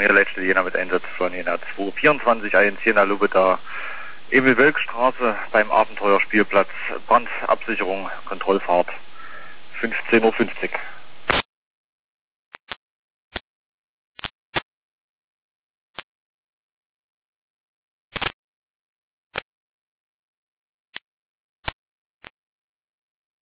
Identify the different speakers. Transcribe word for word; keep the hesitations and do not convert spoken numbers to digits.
Speaker 1: hier letzte Jena mit Einsatz von Jena zwei vierundzwanzig eins Jena Lubeda, Emil-Wölk-Straße beim Abenteuerspielplatz, Brandabsicherung, Kontrollfahrt, fünfzehn Uhr fünfzig.